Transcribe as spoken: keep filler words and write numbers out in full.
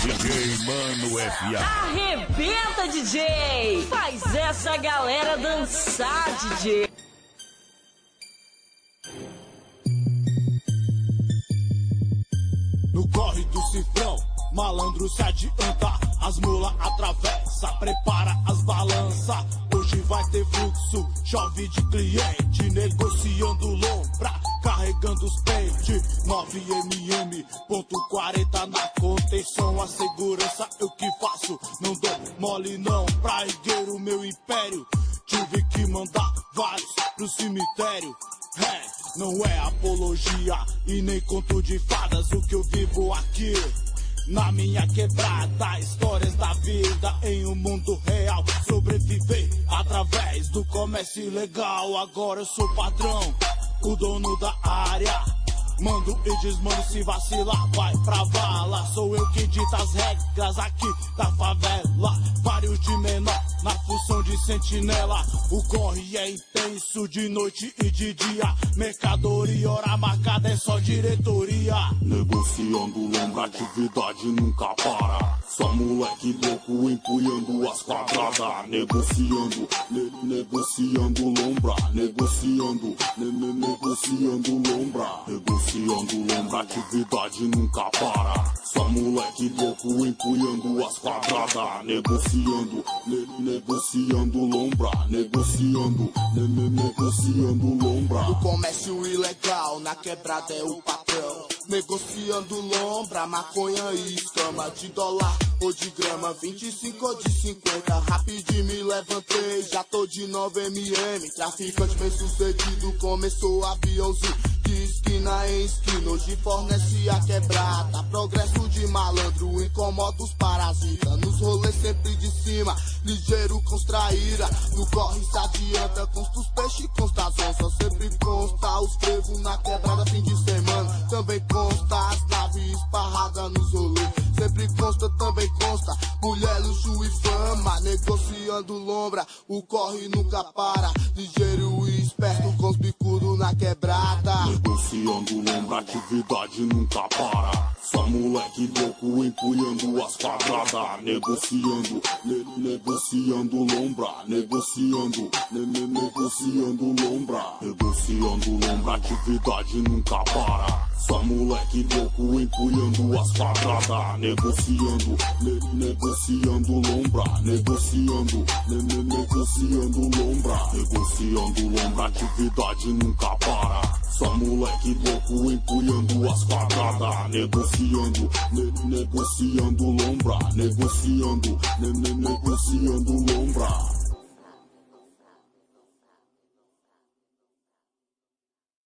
D J Mano F A. Arrebenta, D J! Faz essa galera dançar, D J! No corre do cifrão, malandro se adianta, as mula atravessa, prepara as balanças. Hoje vai ter fluxo, chove de cliente, negociando lombra, carregando os pentes. nove milímetros, ponto quarenta na contenção, a segurança eu que faço, não dou mole não, pra erguer o meu império. Tive que mandar vários pro cemitério. É, não é apologia e nem conto de fadas o que eu vivo aqui. Na minha quebrada, histórias da vida em um mundo real. Sobreviver através do comércio ilegal. Agora eu sou patrão, o dono da área. Mando e desmando, se vacilar, vai pra vala. Sou eu que dita as regras aqui da favela. Vários de menor na função de sentinela. O corre é intenso de noite e de dia. Mercadoria, hora marcada é só diretoria. Negociando lombra, atividade nunca para. Só moleque louco empunhando as quadradas. Negociando, ne negociando lombra. Negociando, ne ne negociando lombra. Negociando lombra, atividade nunca para. Só moleque louco empunhando as quadradas. Negociando, ne negociando lombra. Negociando, ne ne negociando lombra. O comércio ilegal na quebrada é o patrão. Negociando lombra, maconha e escama. De dólar ou de grama, vinte e cinco ou de cinquenta. Rapidinho me levantei, já tô de nove milímetros. Traficante bem sucedido, começou aviãozinho de esquina em esquina. Hoje fornece a quebrada, progresso de malandro, incomoda os parasitas. Nos rolês sempre de cima, ligeiro com os traíra. No corre se adianta, consta os peixes, consta as onças. Sempre consta os frevos na quebrada fim de semana. Também consta as naves esparradas nos rolês. Sempre consta, também consta mulher, luxo e fama. Negociando lombra, o corre nunca para. Ligeiro e esperto com os bicudos na quebrada. Negociando lombra, atividade nunca para. Só moleque louco empunhando as quadradas. Negociando, ne negociando lombra. Negociando, ne ne negociando lombra. Negociando lombra, atividade nunca para. Só moleque louco empunhando as quadradas. Negociando, ne negociando lombra. Negociando, ne ne negociando lombra. Negociando lombra, atividade nunca para. Só moleque louco empunhando as quadradas. Negociando, ne negociando lombra. Negociando, ne ne negociando lombra.